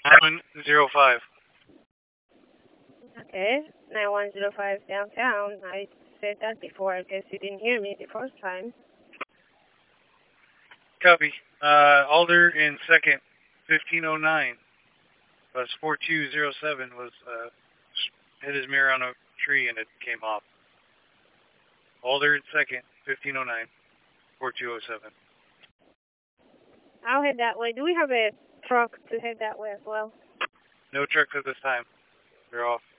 9105. Okay, 9105 downtown. I said that before. I guess you didn't hear me the first time. Copy. Alder in second, 1509. Was 4207 was hit his mirror on a tree and it came off. Alder in second, 1509, 4207. I'll head that way. Do we have a truck to head that way as well? No trucks at this time. They're off.